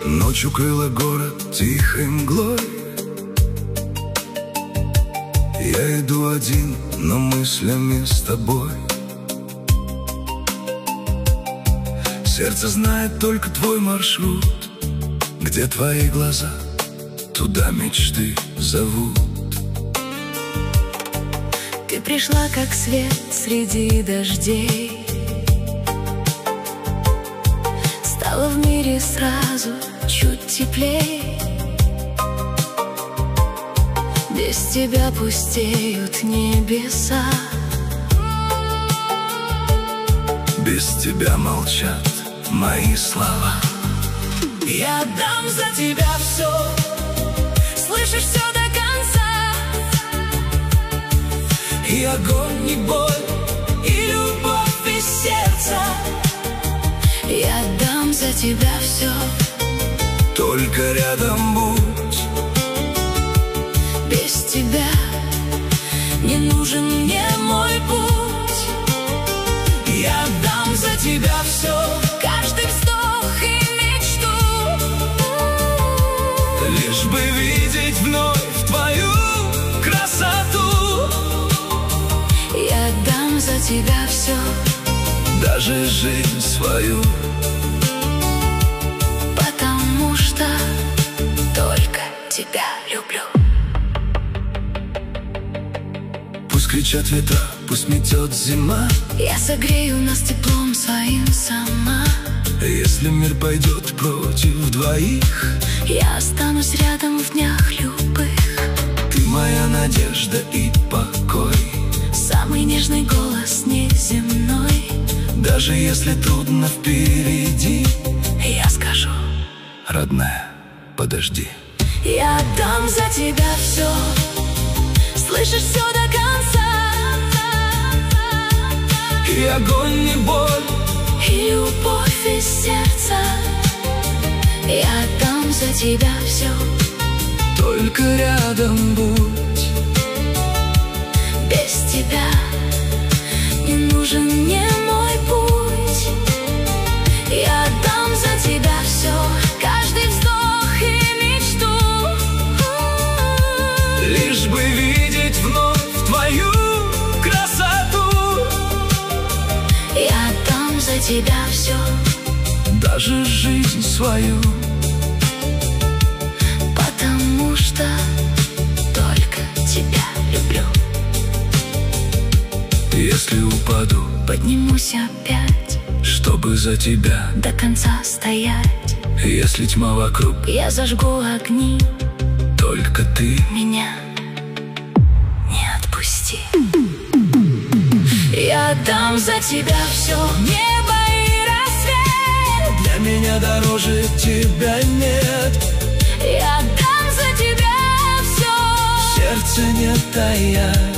Ночь укрыла город тихой мглой. Я иду один, но мыслями с тобой. Сердце знает только твой маршрут. Где твои глаза, туда мечты зовут. Ты пришла, как свет среди дождей. Стало в мире сразу чуть теплей. Без тебя пустеют небеса. Без тебя молчат мои слова. Я дам за тебя все, слышишь, все до конца. И огонь, и боль, и любовь из сердца. Я дам за тебя все, только рядом будь. Без тебя не нужен мне мой путь. Я дам за тебя все, каждый вздох и мечту. лишь бы видеть вновь твою красоту. Я дам за тебя все, даже жизнь свою. потому что только тебя люблю. Пусть кричат ветра, пусть метет зима. Я согрею нас теплом своим сама. Если мир пойдет против двоих, я останусь рядом в днях любых. ты моя надежда и покой. Самый нежный голос неземной. Даже если трудно впереди, я скажу: родная, подожди. Я дам за тебя все, слышишь, все до конца. И огонь, и боль, и любовь из сердца. Я дам за тебя все, только рядом будь. без тебя не нужен мне мой путь. Я дам за тебя все, каждый вздох и мечту. Лишь бы видеть вновь твою красоту. Я дам за тебя все, даже жизнь свою. потому что только тебя люблю. Если упаду, поднимусь опять, чтобы за тебя до конца стоять. Если тьма вокруг, я зажгу огни, только ты меня не отпусти. Я дам за тебя все, небо и рассвет. для меня дороже тебя нет. Я дам за тебя все, Сердце не таять.